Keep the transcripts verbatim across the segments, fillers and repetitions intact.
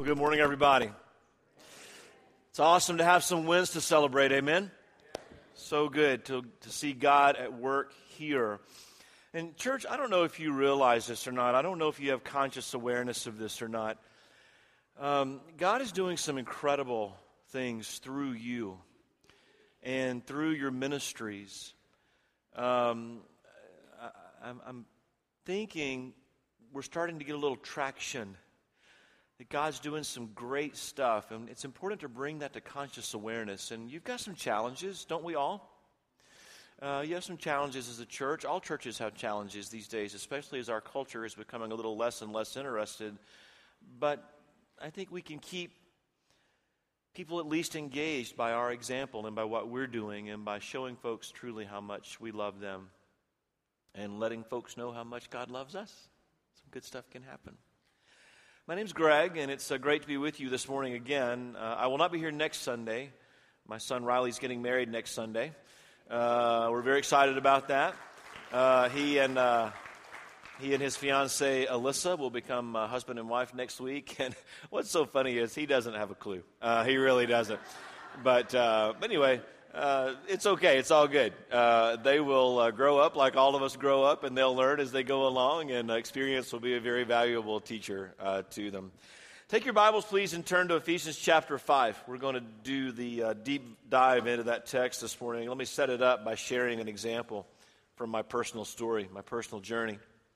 Well, good morning, everybody. It's awesome to have some wins to celebrate, amen? So good to, to see God at work here. And church, I don't know if you realize this or not. I don't know if you have conscious awareness of this or not. Um, God is doing some incredible things through you and through your ministries. Um, I, I'm, I'm thinking we're starting to get a little traction. That God's doing some great stuff, and it's important to bring that to conscious awareness. And you've got some challenges, don't we all? Uh, you have some challenges as a church. All churches have challenges these days, especially as our culture is becoming a little less and less interested. But I think we can keep people at least engaged by our example and by what we're doing and by showing folks truly how much we love them and letting folks know how much God loves us. Some good stuff can happen. My name's Greg, and it's uh, great to be with you this morning again. Uh, I will not be here next Sunday. My son Riley's getting married next Sunday. Uh, we're very excited about that. Uh, he and uh, he and his fiancée Alyssa will become uh, husband and wife next week. And what's so funny is he doesn't have a clue. Uh, he really doesn't. But uh, but anyway. Uh, it's okay. It's all good. Uh, they will uh, grow up like all of us grow up, and they'll learn as they go along, and uh, experience will be a very valuable teacher uh, to them. Take your Bibles, please, and turn to Ephesians chapter five. We're going to do the uh, deep dive into that text this morning. Let me set it up by sharing an example from my personal story, my personal journey.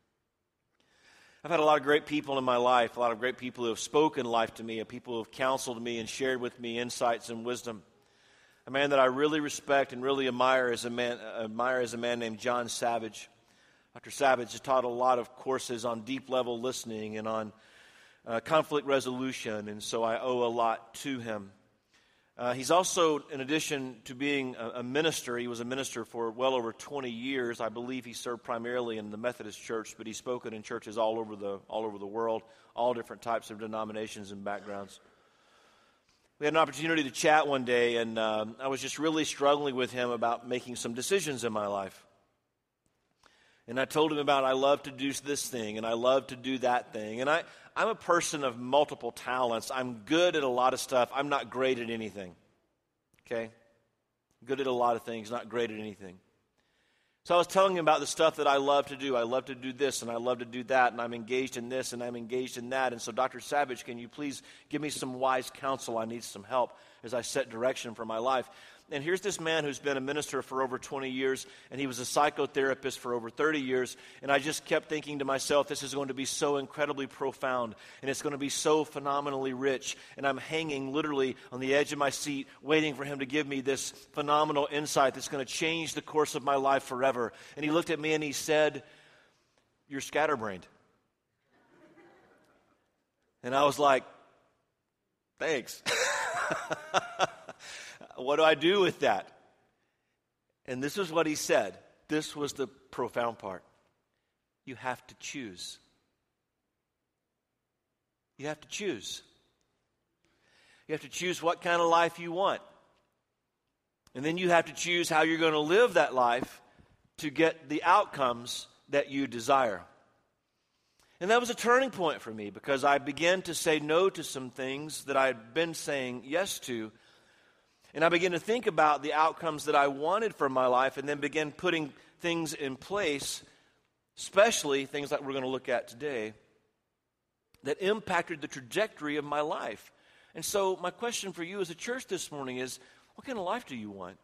I've had a lot of great people in my life, a lot of great people who have spoken life to me, and people who have counseled me and shared with me insights and wisdom. A man that I really respect and really admire is a man, admire is a man named John Savage. Doctor Savage has taught a lot of courses on deep-level listening and on uh, conflict resolution, and so I owe a lot to him. Uh, he's also, in addition to being a, a minister, he was a minister for well over twenty years. I believe he served primarily in the Methodist Church, but he's spoken in churches all over the all over the world, all different types of denominations and backgrounds. We had an opportunity to chat one day, and uh, I was just really struggling with him about making some decisions in my life. And I told him about I love to do this thing, and I love to do that thing. And I, I'm a person of multiple talents. I'm good at a lot of stuff. I'm not great at anything. Okay? Good at a lot of things, not great at anything. So I was telling him about the stuff that I love to do. I love to do this, and I love to do that, and I'm engaged in this, and I'm engaged in that. And so, Doctor Savage, can you please give me some wise counsel? I need some help as I set direction for my life. And here's this man who's been a minister for over twenty years, and he was a psychotherapist for over thirty years, and I just kept thinking to myself, this is going to be so incredibly profound, and it's going to be so phenomenally rich, and I'm hanging literally on the edge of my seat, waiting for him to give me this phenomenal insight that's going to change the course of my life forever. And he looked at me and he said, "You're scatterbrained." And I was like, "Thanks." What do I do with that? And this is what he said. This was the profound part. You have to choose. You have to choose. You have to choose what kind of life you want. And then you have to choose how you're going to live that life to get the outcomes that you desire. And that was a turning point for me because I began to say no to some things that I had been saying yes to. And I began to think about the outcomes that I wanted for my life and then began putting things in place, especially things like we're going to look at today, that impacted the trajectory of my life. And so my question for you as a church this morning is, what kind of life do you want?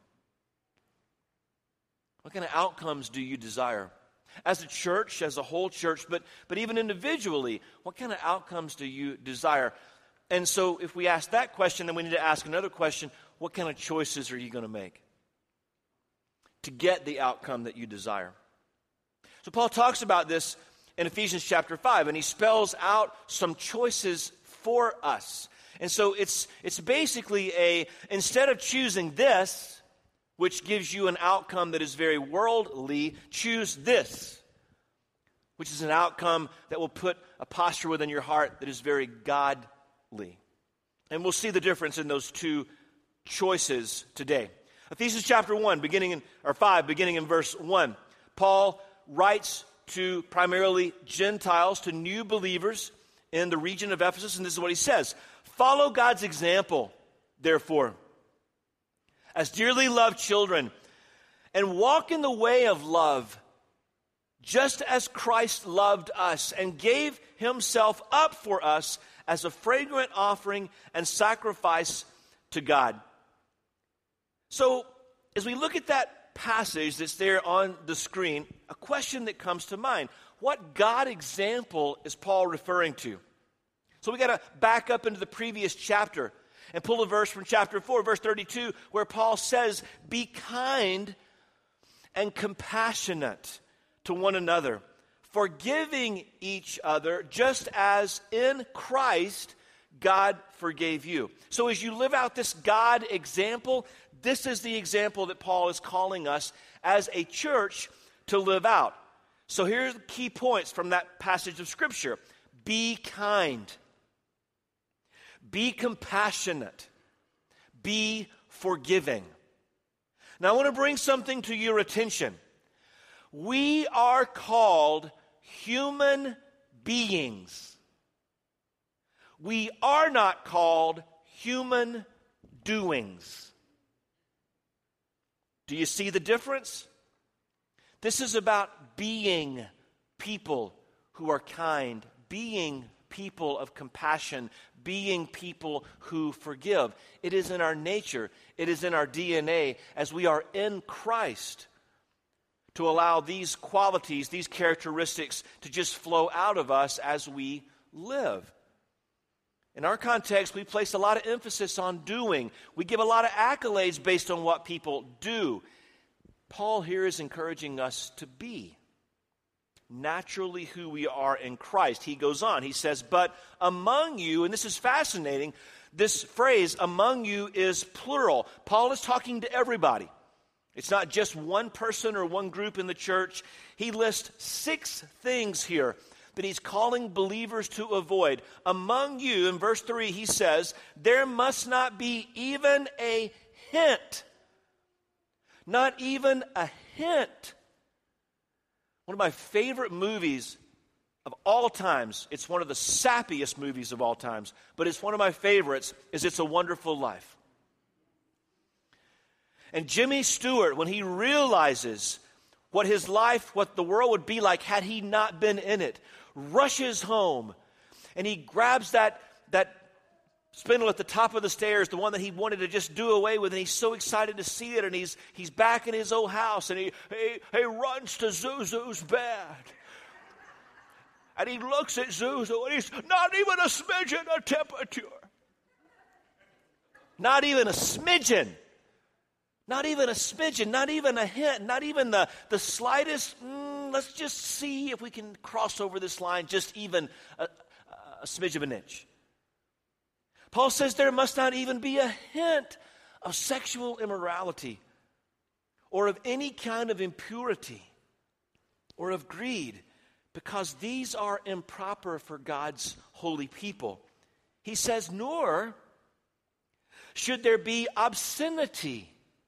What kind of outcomes do you desire? As a church, as a whole church, but, but even individually, what kind of outcomes do you desire? And so if we ask that question, then we need to ask another question. What kind of choices are you going to make to get the outcome that you desire? So Paul talks about this in Ephesians chapter five, and he spells out some choices for us. And so it's it's basically a, instead of choosing this, which gives you an outcome that is very worldly, choose this, which is an outcome that will put a posture within your heart that is very godly. And we'll see the difference in those two choices today. Ephesians chapter one, beginning in or five, beginning in verse one. Paul writes to primarily Gentiles, to new believers in the region of Ephesus, and this is what he says. Follow God's example, therefore, as dearly loved children, and walk in the way of love, just as Christ loved us and gave himself up for us as a fragrant offering and sacrifice to God. So, as we look at that passage that's there on the screen, a question that comes to mind: what God example is Paul referring to? So we got to back up into the previous chapter and pull a verse from chapter four, verse thirty-two, where Paul says, "Be kind and compassionate to one another, forgiving each other, just as in Christ God forgave you." So as you live out this God example, this is the example that Paul is calling us as a church to live out. So here's the key points from that passage of Scripture. Be kind. Be compassionate. Be forgiving. Now I want to bring something to your attention. We are called human beings. We are not called human doings. Do you see the difference? This is about being people who are kind, being people of compassion, being people who forgive. It is in our nature, it is in our D N A as we are in Christ to allow these qualities, these characteristics to just flow out of us as we live. In our context, we place a lot of emphasis on doing. We give a lot of accolades based on what people do. Paul here is encouraging us to be naturally who we are in Christ. He goes on, he says, "But among you," and this is fascinating, this phrase, "among you," is plural. Paul is talking to everybody. It's not just one person or one group in the church. He lists six things here that he's calling believers to avoid. Among you, in verse three, he says, there must not be even a hint. Not even a hint. One of my favorite movies of all times, it's one of the sappiest movies of all times, but it's one of my favorites, is It's a Wonderful Life. And Jimmy Stewart, when he realizes what his life, what the world would be like had he not been in it, rushes home and he grabs that, that spindle at the top of the stairs, the one that he wanted to just do away with, and he's so excited to see it, and he's he's back in his old house, and he, he, he runs to Zuzu's bed. And he looks at Zuzu, and he's not even a smidgen of temperature. Not even a smidgen. Not even a smidgen, not even a hint, not even the, the slightest, mm, let's just see if we can cross over this line just even a, a smidge of an inch. Paul says there must not even be a hint of sexual immorality or of any kind of impurity or of greed, because these are improper for God's holy people. He says, nor should there be obscenity,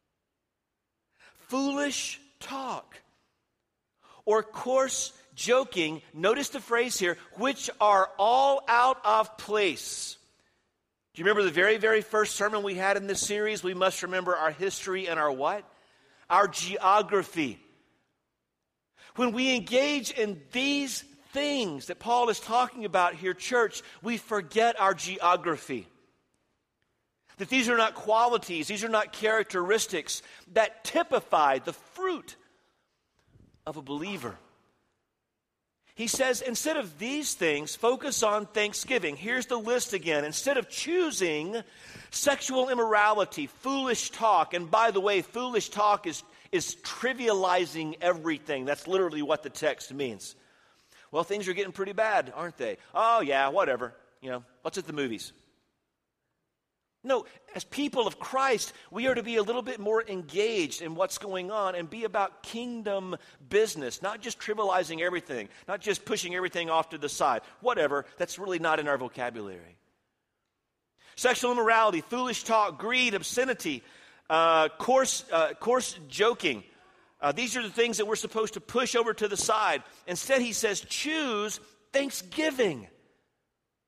foolish talk, or coarse joking, notice the phrase here, which are all out of place. Do you remember the very, very first sermon we had in this series? We must remember our history and our what? Our geography. When we engage in these things that Paul is talking about here, church, we forget our geography. That these are not qualities, these are not characteristics that typify the fruit of a believer. He says, instead of these things, focus on thanksgiving. Here's the list again. Instead of choosing sexual immorality, foolish talk, and by the way, foolish talk is, is trivializing everything. That's literally what the text means. Well, things are getting pretty bad, aren't they? Oh, yeah, whatever. You know, what's at the movies? No, as people of Christ, we are to be a little bit more engaged in what's going on and be about kingdom business, not just trivializing everything, not just pushing everything off to the side. Whatever, that's really not in our vocabulary. Sexual immorality, foolish talk, greed, obscenity, uh, coarse, uh, coarse joking. Uh, these are the things that we're supposed to push over to the side. Instead, he says, choose thanksgiving.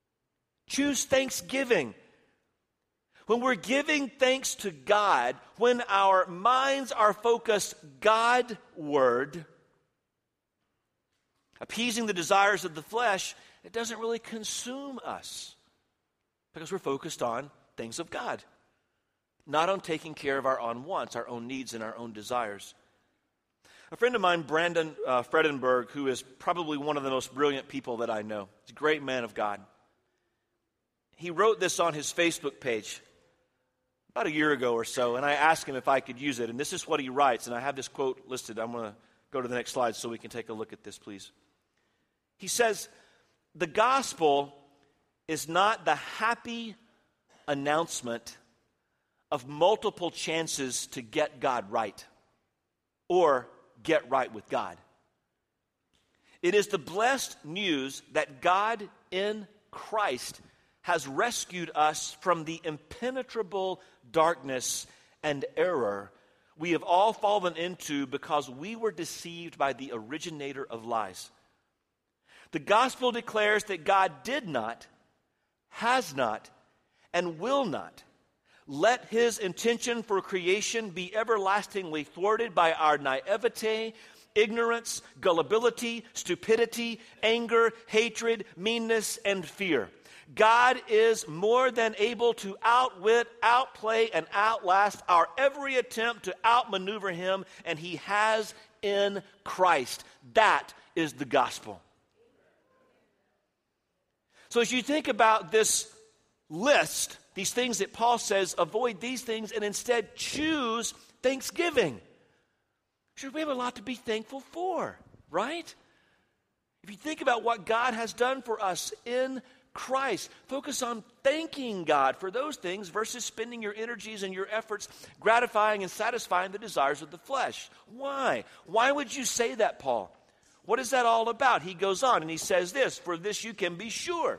Choose thanksgiving. When we're giving thanks to God, when our minds are focused Godward, appeasing the desires of the flesh, it doesn't really consume us because we're focused on things of God, not on taking care of our own wants, our own needs, and our own desires. A friend of mine, Brandon uh, Fredenberg, who is probably one of the most brilliant people that I know, he's a great man of God. He wrote this on his Facebook page about a year ago or so, and I asked him if I could use it, and this is what he writes, and I have this quote listed. I'm going to go to the next slide so we can take a look at this, please. He says, "The gospel is not the happy announcement of multiple chances to get God right or get right with God. It is the blessed news that God in Christ has rescued us from the impenetrable darkness and error we have all fallen into because we were deceived by the originator of lies. The gospel declares that God did not, has not, and will not let his intention for creation be everlastingly thwarted by our naivete, ignorance, gullibility, stupidity, anger, hatred, meanness, and fear. God is more than able to outwit, outplay, and outlast our every attempt to outmaneuver him, and he has in Christ. That is the gospel." So as you think about this list, these things that Paul says, avoid these things and instead choose thanksgiving. Sure, we have a lot to be thankful for, right? If you think about what God has done for us in Christ, focus on thanking God for those things versus spending your energies and your efforts gratifying and satisfying the desires of the flesh. Why? Why would you say that, Paul? What is that all about? He goes on and he says this, "For this you can be sure.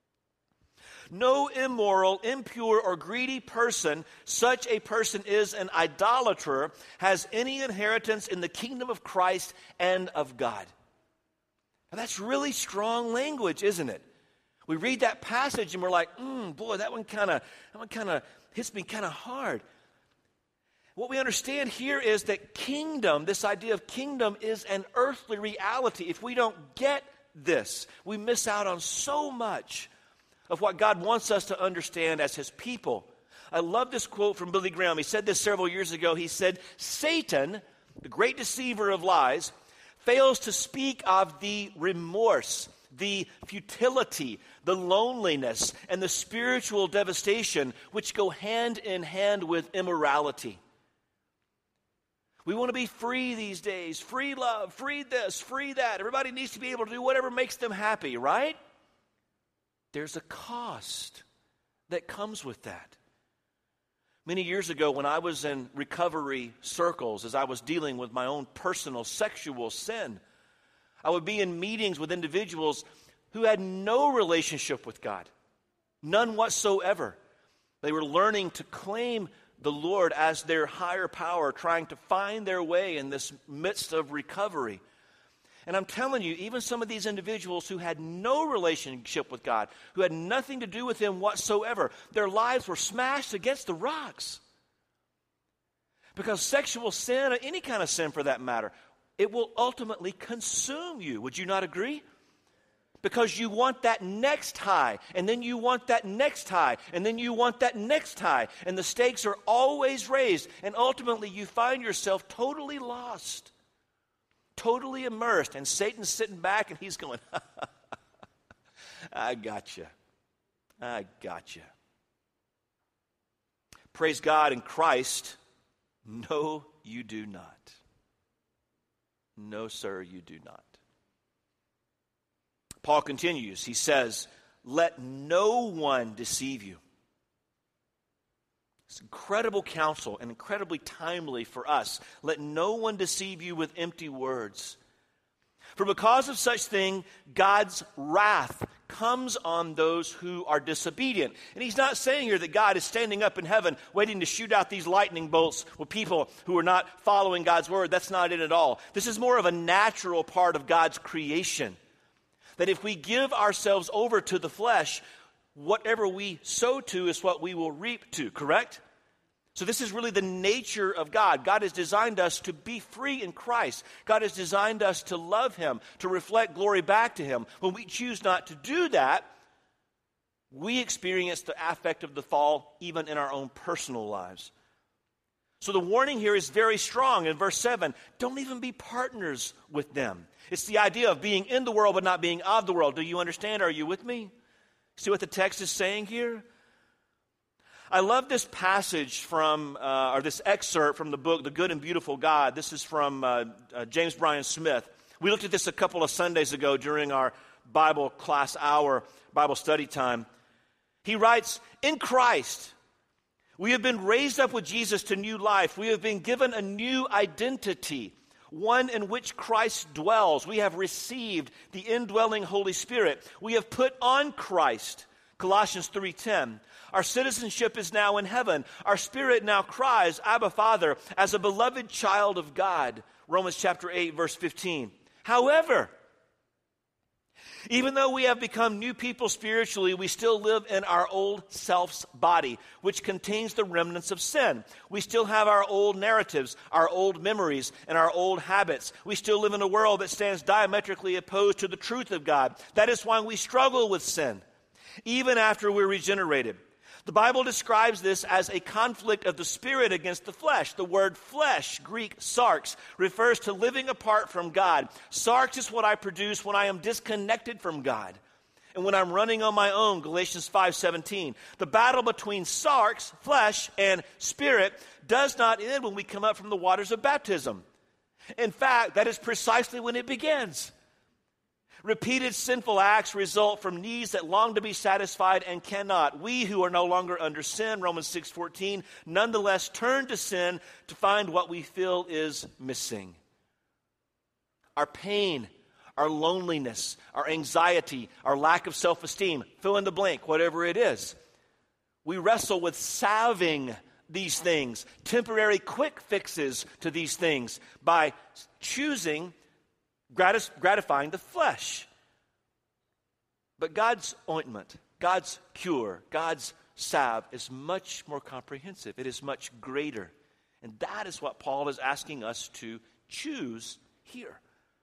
No immoral, impure, or greedy person, such a person is an idolater, has any inheritance in the kingdom of Christ and of God." Now that's really strong language, isn't it? We read that passage and we're like, mm, boy, that one kind of that one kind of hits me kind of hard. What we understand here is that kingdom, this idea of kingdom, is an earthly reality. If we don't get this, we miss out on so much of what God wants us to understand as his people. I love this quote from Billy Graham. He said this several years ago. He said, "Satan, the great deceiver of lies, fails to speak of the remorse, the futility, the loneliness, and the spiritual devastation which go hand in hand with immorality." We want to be free these days. Free love, free this, free that. Everybody needs to be able to do whatever makes them happy, right? There's a cost that comes with that. Many years ago, when I was in recovery circles, as I was dealing with my own personal sexual sin, I would be in meetings with individuals who had no relationship with God, none whatsoever. They were learning to claim the Lord as their higher power, trying to find their way in this midst of recovery. And I'm telling you, even some of these individuals who had no relationship with God, who had nothing to do with him whatsoever, their lives were smashed against the rocks. Because sexual sin, or any kind of sin for that matter, it will ultimately consume you. Would you not agree? Because you want that next high, and then you want that next high, and then you want that next high. And the stakes are always raised, and ultimately you find yourself totally lost, totally immersed, and Satan's sitting back and he's going, I got you. I got you. Praise God in Christ. No, you do not. No, sir, you do not. Paul continues. He says, "Let no one deceive you." It's incredible counsel and incredibly timely for us. Let no one deceive you with empty words. For because of such thing, God's wrath comes on those who are disobedient. And he's not saying here that God is standing up in heaven waiting to shoot out these lightning bolts with people who are not following God's word. That's not it at all. This is more of a natural part of God's creation. That if we give ourselves over to the flesh, whatever we sow to is what we will reap to, correct? So this is really the nature of God. God has designed us to be free in Christ. God has designed us to love him, to reflect glory back to him. When we choose not to do that, we experience the affect of the fall even in our own personal lives. So the warning here is very strong in verse seven. Don't even be partners with them. It's the idea of being in the world but not being of the world. Do you understand? Are you with me? See what the text is saying here? I love this passage from, uh, or this excerpt from the book, The Good and Beautiful God. This is from uh, uh, James Bryan Smith. We looked at this a couple of Sundays ago during our Bible class hour, Bible study time. He writes, in Christ, we have been raised up with Jesus to new life. We have been given a new identity, one in which Christ dwells. We have received the indwelling Holy Spirit. We have put on Christ, Colossians three ten. Our citizenship is now in heaven. Our spirit now cries, Abba, Father, as a beloved child of God, Romans chapter eight, verse fifteen. However, even though we have become new people spiritually, we still live in our old self's body, which contains the remnants of sin. We still have our old narratives, our old memories, and our old habits. We still live in a world that stands diametrically opposed to the truth of God. That is why we struggle with sin, even after we're regenerated. The Bible describes this as a conflict of the spirit against the flesh. The word flesh, Greek sarx, refers to living apart from God. Sarx is what I produce when I am disconnected from God and when I'm running on my own, Galatians five seventeen. The battle between sarx, flesh, and spirit does not end when we come up from the waters of baptism. In fact, that is precisely when it begins. Repeated sinful acts result from needs that long to be satisfied and cannot. We who are no longer under sin, Romans six fourteen, nonetheless turn to sin to find what we feel is missing. Our pain, our loneliness, our anxiety, our lack of self-esteem, fill in the blank, whatever it is. We wrestle with salving these things, temporary quick fixes to these things by choosing Gratis, gratifying the flesh. But God's ointment, God's cure, God's salve is much more comprehensive. It is much greater. And that is what Paul is asking us to choose here.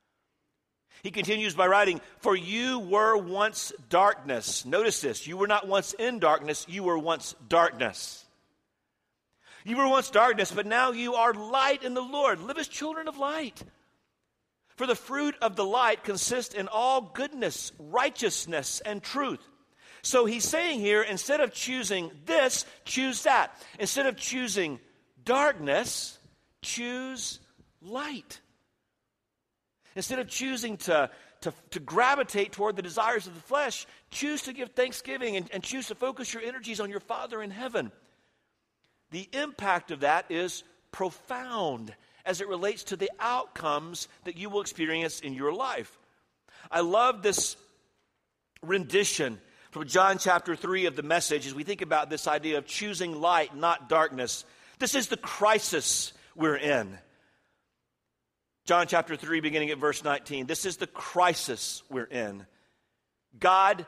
He continues by writing, for you were once darkness. Notice this, you were not once in darkness, you were once darkness. You were once darkness, but now you are light in the Lord. Live as children of light. For the fruit of the light consists in all goodness, righteousness, and truth. So he's saying here, instead of choosing this, choose that. Instead of choosing darkness, choose light. Instead of choosing to, to, to gravitate toward the desires of the flesh, choose to give thanksgiving and, and choose to focus your energies on your Father in heaven. The impact of that is profound as it relates to the outcomes that you will experience in your life. I love this rendition from John chapter three of the Message as we think about this idea of choosing light, not darkness. This is the crisis we're in. John chapter three, beginning at verse nineteen. This is the crisis we're in. God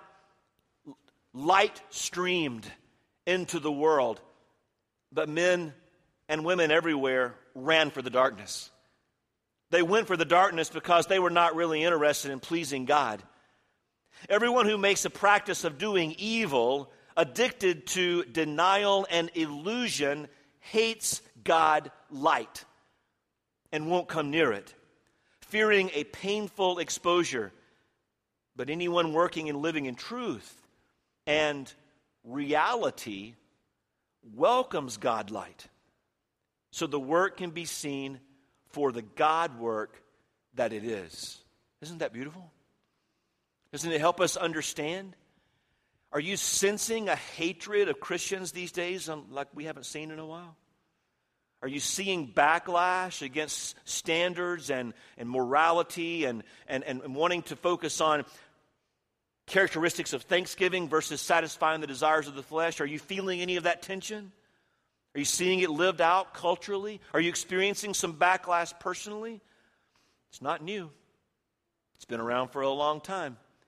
light streamed into the world, but men and women everywhere ran for the darkness. They went for the darkness because they were not really interested in pleasing God. Everyone who makes a practice of doing evil, addicted to denial and illusion, hates God light and won't come near it, fearing a painful exposure. But anyone working and living in truth and reality welcomes God light, so the work can be seen for the God work that it is. Isn't that beautiful? Doesn't it help us understand? Are you sensing a hatred of Christians these days like we haven't seen in a while? Are you seeing backlash against standards and, and morality and, and, and wanting to focus on characteristics of thanksgiving versus satisfying the desires of the flesh? Are you feeling any of that tension? Are you seeing it lived out culturally? Are you experiencing some backlash personally? It's not new. It's been around for a long time.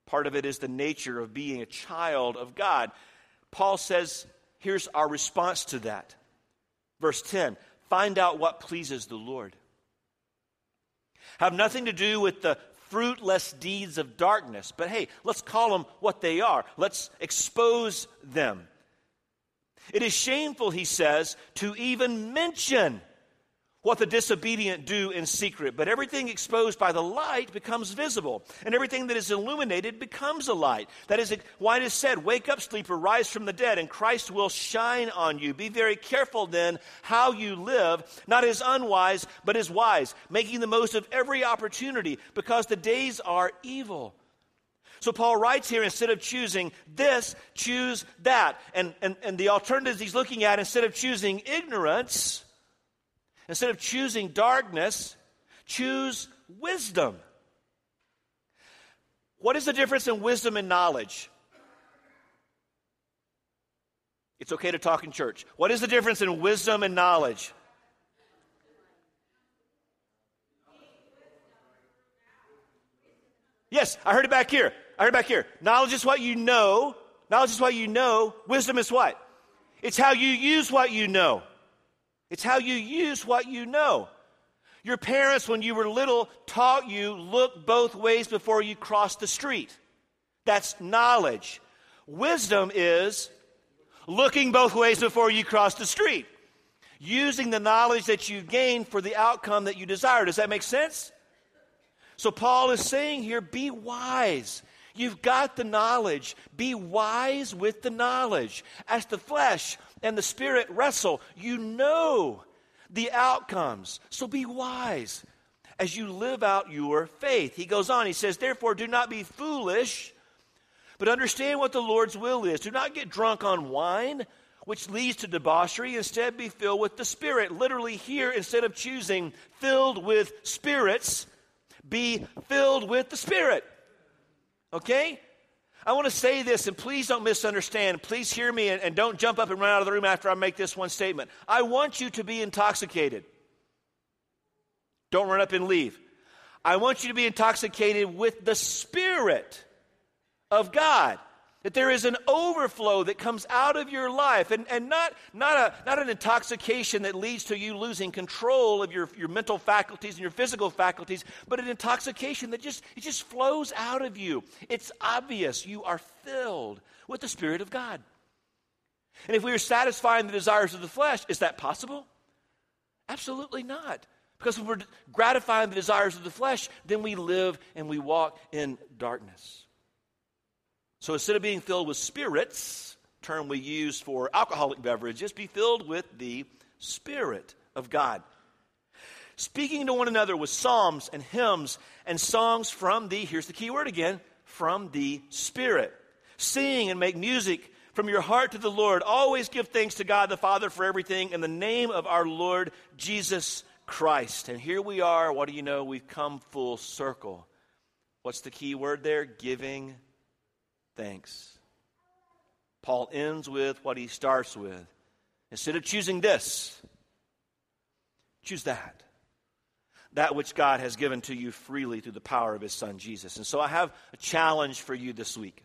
Part of it is the nature of being a child of God. Paul says, here's our response to that. Verse ten, find out what pleases the Lord. Have nothing to do with the fruitless deeds of darkness, but hey, let's call them what they are. Let's expose them. It is shameful, he says, to even mention what the disobedient do in secret, but everything exposed by the light becomes visible, and everything that is illuminated becomes a light. That is why it is said, wake up, sleeper, rise from the dead, and Christ will shine on you. Be very careful then how you live, not as unwise, but as wise, making the most of every opportunity, because the days are evil. So Paul writes here, instead of choosing this, choose that. And, and, and the alternatives he's looking at, instead of choosing ignorance, instead of choosing darkness, choose wisdom. What is the difference in wisdom and knowledge? It's okay to talk in church. What is the difference in wisdom and knowledge? Yes, I heard it back here. I heard it back here. Knowledge is what you know. Knowledge is what you know. Wisdom is what? It's how you use what you know. It's how you use what you know. Your parents, when you were little, taught you look both ways before you cross the street. That's knowledge. Wisdom is looking both ways before you cross the street. Using the knowledge that you gained for the outcome that you desire. Does that make sense? So Paul is saying here, be wise. You've got the knowledge. Be wise with the knowledge. As the flesh and the spirit wrestle, you know the outcomes. So be wise as you live out your faith. He goes on, he says, therefore do not be foolish, but understand what the Lord's will is. Do not get drunk on wine, which leads to debauchery. Instead, be filled with the Spirit. Literally here, instead of choosing filled with spirits, be filled with the Spirit. Okay? I want to say this, and please don't misunderstand. Please hear me, and, and don't jump up and run out of the room after I make this one statement. I want you to be intoxicated. Don't run up and leave. I want you to be intoxicated with the Spirit of God. That there is an overflow that comes out of your life, and, and not, not, a, not an intoxication that leads to you losing control of your, your mental faculties and your physical faculties, but an intoxication that just, it just flows out of you. It's obvious you are filled with the Spirit of God. And if we are satisfying the desires of the flesh, is that possible? Absolutely not. Because if we're gratifying the desires of the flesh, then we live and we walk in darkness. So instead of being filled with spirits, term we use for alcoholic beverages, be filled with the Spirit of God. Speaking to one another with psalms and hymns and songs from the, here's the key word again, from the Spirit. Sing and make music from your heart to the Lord. Always give thanks to God the Father for everything in the name of our Lord Jesus Christ. And here we are. What do you know? We've come full circle. What's the key word there? Giving thanks. Paul ends with what he starts with. Instead of choosing this, choose that. That which God has given to you freely through the power of his Son, Jesus. And so I have a challenge for you this week.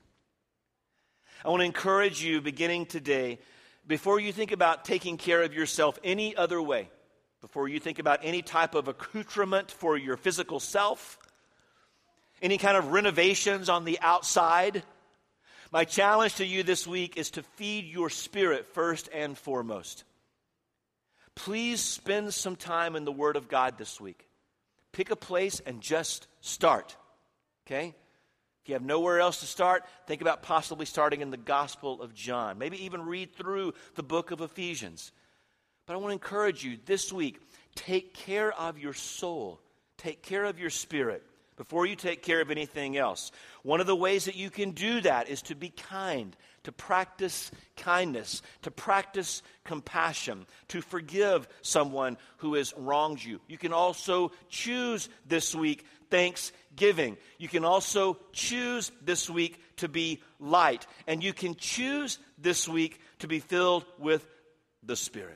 I want to encourage you, beginning today, before you think about taking care of yourself any other way, before you think about any type of accoutrement for your physical self, any kind of renovations on the outside, my challenge to you this week is to feed your spirit first and foremost. Please spend some time in the Word of God this week. Pick a place and just start, okay? If you have nowhere else to start, think about possibly starting in the Gospel of John. Maybe even read through the book of Ephesians. But I want to encourage you this week, take care of your soul. Take care of your spirit before you take care of anything else. One of the ways that you can do that is to be kind, to practice kindness, to practice compassion, to forgive someone who has wronged you. You can also choose this week thanksgiving. You can also choose this week to be light. And you can choose this week to be filled with the Spirit.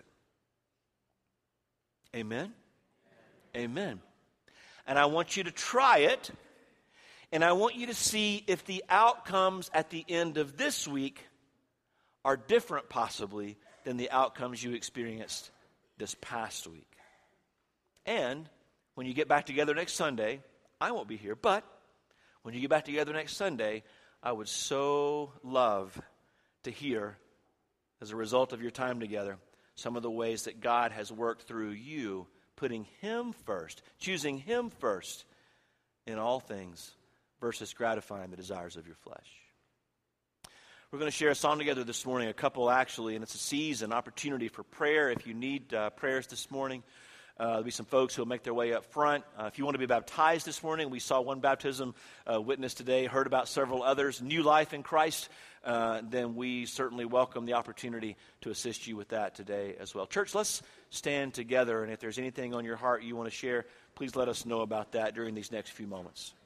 Amen? Amen. And I want you to try it And I want you to see if the outcomes at the end of this week are different possibly than the outcomes you experienced this past week. And when you get back together next Sunday, I won't be here, but when you get back together next Sunday, I would so love to hear, as a result of your time together, some of the ways that God has worked through you, putting Him first, choosing Him first in all things, versus gratifying the desires of your flesh. We're going to share a song together this morning, a couple actually, and it's a season, opportunity for prayer. If you need uh, prayers this morning, uh, there'll be some folks who will make their way up front. Uh, if you want to be baptized this morning, we saw one baptism uh, witness today, heard about several others, new life in Christ, uh, then we certainly welcome the opportunity to assist you with that today as well. Church, let's stand together, and if there's anything on your heart you want to share, please let us know about that during these next few moments.